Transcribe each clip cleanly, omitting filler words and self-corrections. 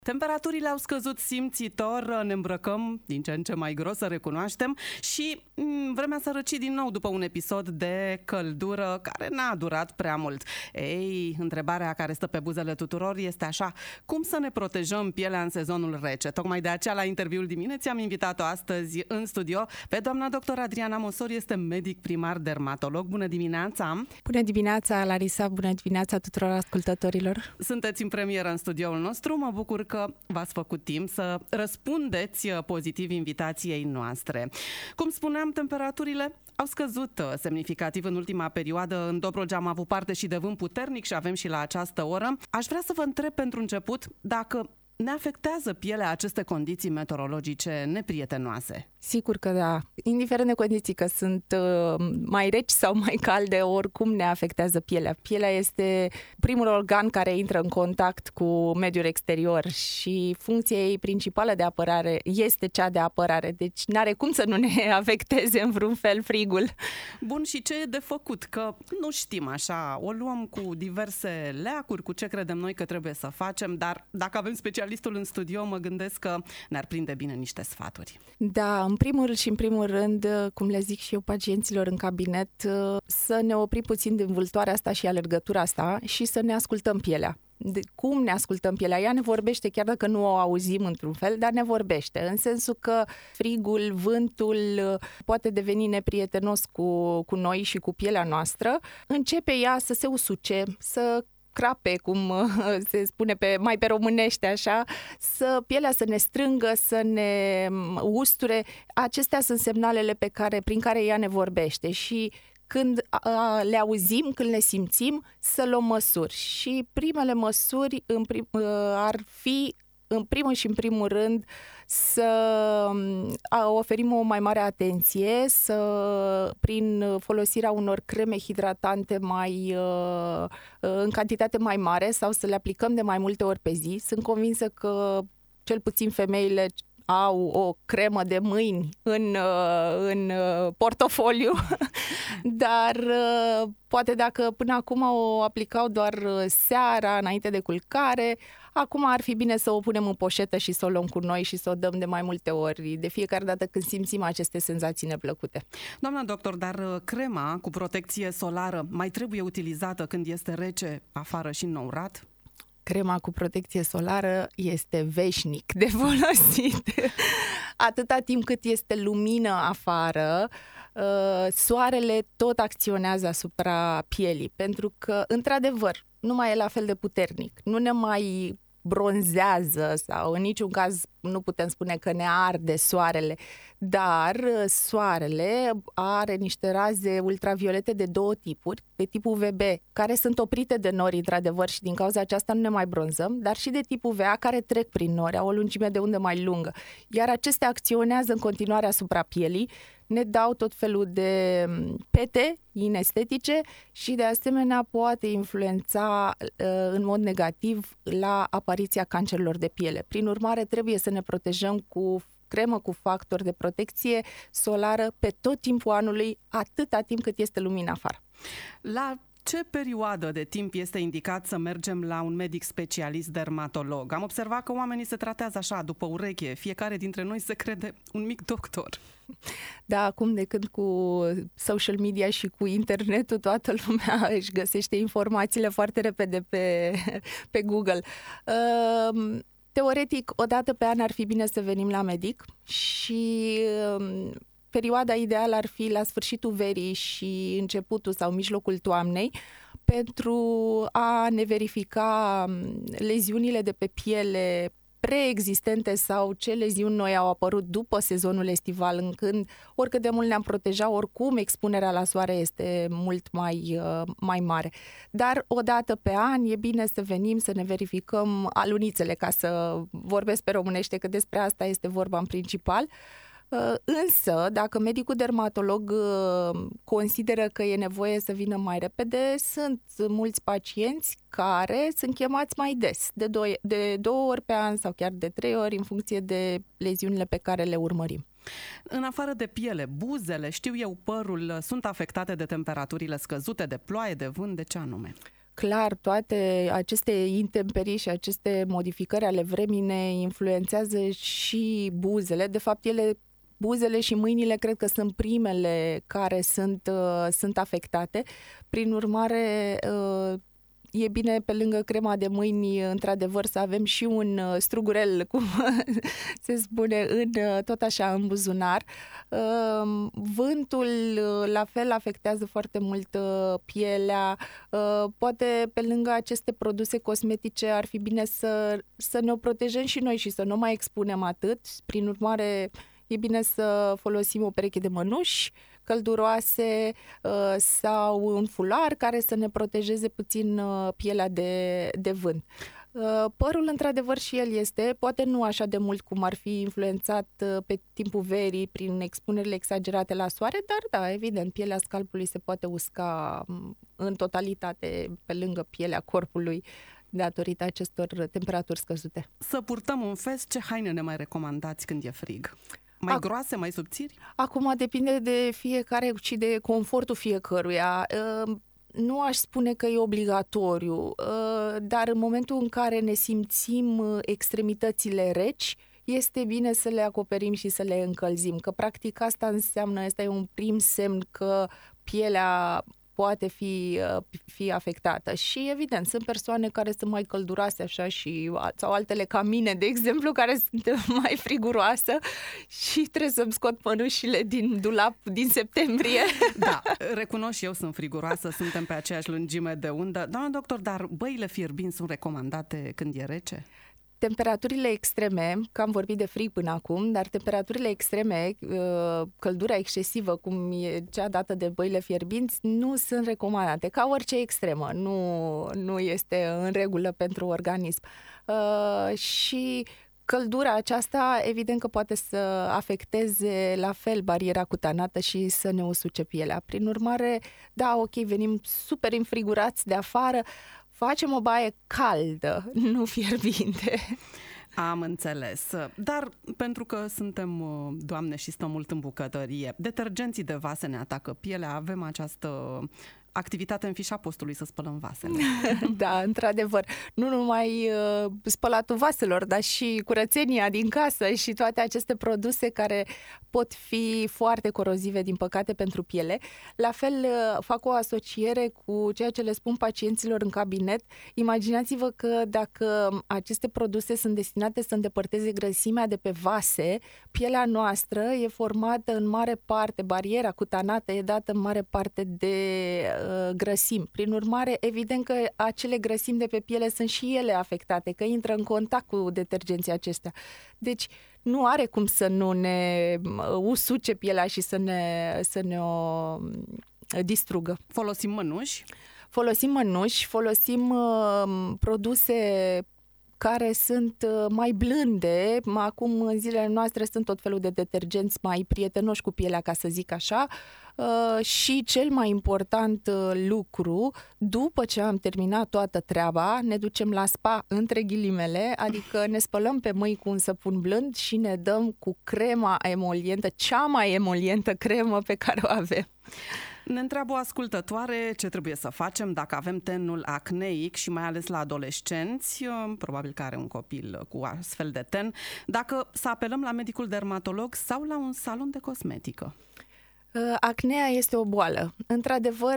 Temperaturile au scăzut simțitor, ne îmbrăcăm din ce în ce mai gros, să recunoaștem, și vremea să răci din nou după un episod de căldură care n-a durat prea mult. Ei, întrebarea care stă pe buzele tuturor este așa: cum să ne protejăm pielea în sezonul rece? Tocmai de aceea, la interviul dimineții, am invitat-o astăzi în studio pe doamna doctor Adriana Mosor, este medic primar dermatolog. Bună dimineața! Bună dimineața, Larisa! Bună dimineața tuturor ascultătorilor! Sunteți în premieră în studioul nostru, mă bucur că v-ați făcut timp să răspundeți pozitiv invitației noastre. Cum spuneam, temperaturile au scăzut semnificativ în ultima perioadă. În Dobrogea am avut parte și de vânt puternic și avem și la această oră. Aș vrea să vă întreb pentru început dacă ne afectează pielea aceste condiții meteorologice neprietenoase. Sigur că da. Indiferent de condiții, că sunt mai reci sau mai calde, oricum ne afectează pielea. Pielea este primul organ care intră în contact cu mediul exterior și funcția ei principală de apărare este cea de apărare. Deci n-are cum să nu ne afecteze în vreun fel frigul. Bun, și ce e de făcut? Că nu știm așa, o luăm cu diverse leacuri, cu ce credem noi că trebuie să facem, dar dacă avem specialistul în studio, mă gândesc că ne-ar prinde bine niște sfaturi. Da, în primul rând, cum le zic și eu pacienților în cabinet, să ne oprim puțin din vâltoarea asta și alergătura asta și să ne ascultăm pielea. Cum ne ascultăm pielea? Ea ne vorbește, chiar dacă nu o auzim într-un fel, dar ne vorbește, în sensul că frigul, vântul poate deveni neprietenos cu noi și cu pielea noastră. Începe ea să se usuce, să crape, cum se spune mai pe românește așa, pielea să ne strângă, să ne usture. Acestea sunt semnalele prin care ea ne vorbește și când le auzim, când le simțim, să luăm măsuri. Și primele măsuri ar fi, în primul rând, să oferim o mai mare atenție, prin folosirea unor creme hidratante în cantitate mai mare sau să le aplicăm de mai multe ori pe zi. Sunt convinsă că cel puțin femeile au o cremă de mâini în portofoliu, dar poate dacă până acum o aplicau doar seara, înainte de culcare, acum ar fi bine să o punem în poșetă și să o luăm cu noi și să o dăm de mai multe ori, de fiecare dată când simțim aceste senzații neplăcute. Doamna doctor, dar crema cu protecție solară mai trebuie utilizată când este rece afară și înourat? Crema cu protecție solară este veșnic de folosit. Atâta timp cât este lumină afară, soarele tot acționează asupra pielii, pentru că, într-adevăr, nu mai e la fel de puternic, nu ne mai bronzează sau în niciun caz nu putem spune că ne arde soarele, dar soarele are niște raze ultraviolete de două tipuri, de tipul UVB, care sunt oprite de nori, într-adevăr, și din cauza aceasta nu ne mai bronzăm, dar și de tipul UVA care trec prin nori, au o lungime de undă mai lungă, iar acestea acționează în continuare asupra pielii, ne dau tot felul de pete inestetice și de asemenea poate influența în mod negativ la apariția cancerilor de piele. Prin urmare, trebuie să ne protejăm cu cremă cu factor de protecție solară pe tot timpul anului, atâta timp cât este lumină afară. La ce perioadă de timp este indicat să mergem la un medic specialist dermatolog? Am observat că oamenii se tratează așa, după ureche. Fiecare dintre noi se crede un mic doctor. Da, acum de când cu social media și cu internetul toată lumea își găsește informațiile foarte repede pe Google. Teoretic, o dată pe an ar fi bine să venim la medic și perioada ideală ar fi la sfârșitul verii și începutul sau mijlocul toamnei pentru a ne verifica leziunile de pe piele preexistente sau ce leziuni noi au apărut după sezonul estival, în când oricât de mult ne-am protejat, oricum expunerea la soare este mult mai mare. Dar o dată pe an e bine să venim să ne verificăm alunițele, ca să vorbesc pe românește, că despre asta este vorba în principal. Însă, dacă medicul dermatolog consideră că e nevoie să vină mai repede, sunt mulți pacienți care sunt chemați mai des, de 2 ori pe an sau chiar de 3 ori, în funcție de leziunile pe care le urmărim. În afară de piele, buzele, știu eu, părul, sunt afectate de temperaturile scăzute, de ploaie, de vânt, de ce anume? clar, toate aceste intemperii și aceste modificări ale vremii ne influențează și buzele. De fapt, buzele și mâinile cred că sunt primele care sunt afectate. Prin urmare, e bine pe lângă crema de mâini, într-adevăr, să avem și un strugurel, cum se spune, tot așa în buzunar. Vântul, la fel, afectează foarte mult pielea. Poate pe lângă aceste produse cosmetice ar fi bine să ne o protejăm și noi și să nu mai expunem atât. Prin urmare, e bine să folosim o pereche de mănuși călduroase sau un fular care să ne protejeze puțin pielea de vânt. Părul, într-adevăr, și el este, poate nu așa de mult cum ar fi influențat pe timpul verii prin expunerile exagerate la soare, dar da, evident, pielea scalpului se poate usca în totalitate pe lângă pielea corpului datorită acestor temperaturi scăzute. Să purtăm un fest, ce haine ne mai recomandați când e frig? Mai groase, mai subțiri? Acum depinde de fiecare și de confortul fiecăruia. Nu aș spune că e obligatoriu, dar în momentul în care ne simțim extremitățile reci, este bine să le acoperim și să le încălzim, că practic asta e un prim semn că pielea poate fi afectată. Și evident, sunt persoane care sunt mai călduroase așa sau altele ca mine, de exemplu, care sunt mai friguroasă și trebuie să-mi scot mănușile din dulap din septembrie. Da, recunosc și eu sunt friguroasă, suntem pe aceeași lungime de undă. Doamna doctor, dar băile fierbinți sunt recomandate când e rece? Temperaturile extreme, că am vorbit de frig până acum, dar temperaturile extreme, căldura excesivă, cum e cea dată de băile fierbinți, nu sunt recomandate, ca orice extremă, nu este în regulă pentru organism. Și căldura aceasta, evident că poate să afecteze la fel bariera cutanată și să ne usuce pielea. Prin urmare, da, ok, venim super înfrigurați de afară, facem o baie caldă, nu fierbinte. Am înțeles. Dar pentru că suntem doamne și stăm mult în bucătărie, detergenții de vase ne atacă pielea, avem această activitate în fișa postului să spălăm vasele. Da, într-adevăr. Nu numai spălatul vaselor, dar și curățenia din casă și toate aceste produse care pot fi foarte corozive, din păcate, pentru piele. La fel, fac o asociere cu ceea ce le spun pacienților în cabinet. Imaginați-vă că dacă aceste produse sunt destinate să îndepărteze grăsimea de pe vase, pielea noastră e formată în mare parte, bariera cutanată e dată în mare parte de grăsimi. Prin urmare, evident că acele grăsimi de pe piele sunt și ele afectate, că intră în contact cu detergenții acestea. Deci, nu are cum să nu ne usuce pielea și să ne o distrugă. Folosim mănuși? Folosim produse care sunt mai blânde. Acum, în zilele noastre, sunt tot felul de detergenți mai prietenoși cu pielea, ca să zic așa. Și cel mai important lucru, după ce am terminat toată treaba, ne ducem la spa, între ghilimele, adică ne spălăm pe mâini cu un săpun blând și ne dăm cu crema emolientă, cea mai emolientă cremă pe care o avem. Ne întreabă o ascultătoare ce trebuie să facem dacă avem tenul acneic și mai ales la adolescenți, probabil că are un copil cu astfel de ten, dacă să apelăm la medicul dermatolog sau la un salon de cosmetică. Acnea este o boală. Într-adevăr,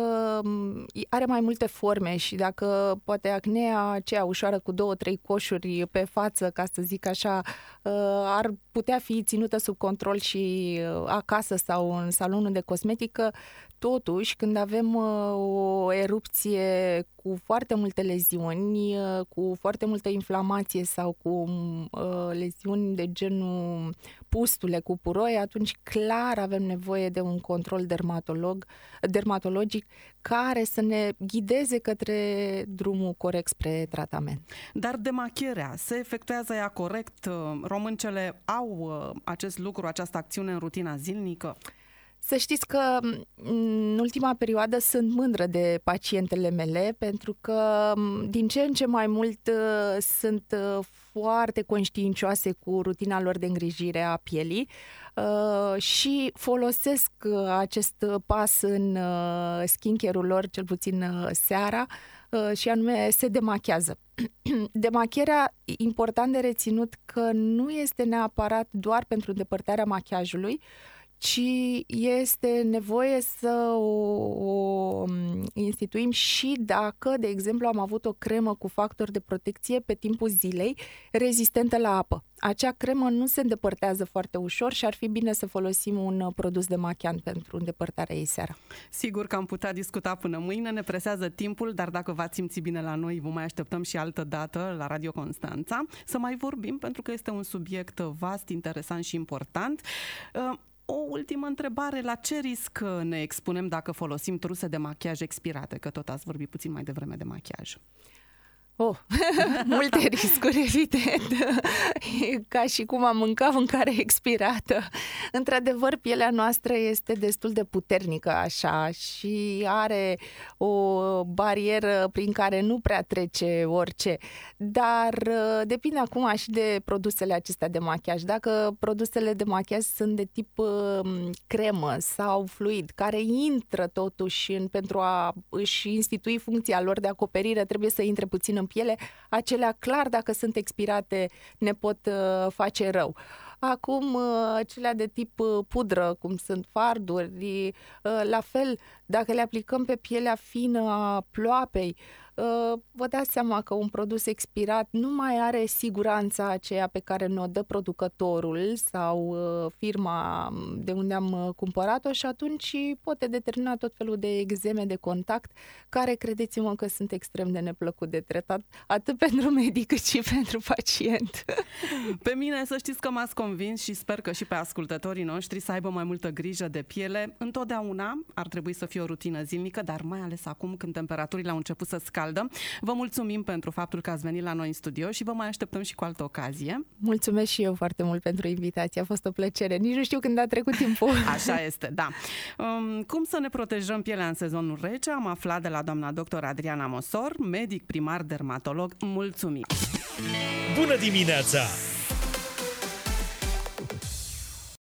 are mai multe forme și dacă poate acnea aceea ușoară cu 2-3 coșuri pe față, ca să zic așa, ar putea fi ținută sub control și acasă sau în salonul de cosmetică, totuși, când avem o erupție cu foarte multe leziuni, cu foarte multă inflamație sau cu leziuni de genul pustule, cu puroi, atunci clar avem nevoie de un control dermatologic care să ne ghideze către drumul corect spre tratament. Dar demachierea, se efectuează ea corect? Româncele au acest lucru, această acțiune în rutina zilnică? Să știți că în ultima perioadă sunt mândră de pacientele mele pentru că din ce în ce mai mult sunt foarte conștiincioase cu rutina lor de îngrijire a pielii și folosesc acest pas în skincare-ul lor, cel puțin seara, și anume se demachează. Demachierea, important de reținut că nu este neapărat doar pentru îndepărtarea machiajului, ci este nevoie să o instituim și dacă, de exemplu, am avut o cremă cu factor de protecție pe timpul zilei rezistentă la apă. Acea cremă nu se îndepărtează foarte ușor și ar fi bine să folosim un produs demachiant pentru îndepărtarea ei seara. Sigur că am putea discuta până mâine, ne presează timpul, dar dacă v-ați simți bine la noi, vă mai așteptăm și altă dată la Radio Constanța să mai vorbim, pentru că este un subiect vast, interesant și important. O ultimă întrebare, la ce risc ne expunem dacă folosim truse de machiaj expirate? Că tot ați vorbit puțin mai devreme de machiaj. Multe riscuri, evident, ca și cum am mâncat mâncare expirată. Într-adevăr, pielea noastră este destul de puternică așa și are o barieră prin care nu prea trece orice, dar depinde acum și de produsele acestea de machiaj. Dacă produsele de machiaj sunt de tip cremă sau fluid, care intră totuși pentru a își institui funcția lor de acoperire, trebuie să intre puțin în piele, acelea clar, dacă sunt expirate, ne pot face rău. Acum, acelea de tip pudră, cum sunt farduri, la fel, dacă le aplicăm pe pielea fină a ploapei, vă dați seama că un produs expirat nu mai are siguranța aceea pe care ne-o dă producătorul sau firma de unde am cumpărat-o și atunci poate determina tot felul de exeme de contact care, credeți-mă, că sunt extrem de neplăcut de tratat, atât pentru medic cât și pentru pacient. Pe mine să știți că m-ați convins și sper că și pe ascultătorii noștri să aibă mai multă grijă de piele. Întotdeauna ar trebui să fie o rutină zilnică, dar mai ales acum când temperaturile au început să scaldă. Vă mulțumim pentru faptul că ați venit la noi în studio și vă mai așteptăm și cu altă ocazie. Mulțumesc și eu foarte mult pentru invitație, a fost o plăcere. Nici nu știu când a trecut timpul. Așa este, da. Cum să ne protejăm pielea în sezonul rece? Am aflat de la doamna doctor Adriana Mosor, medic primar dermatolog. Mulțumim! Bună dimineața!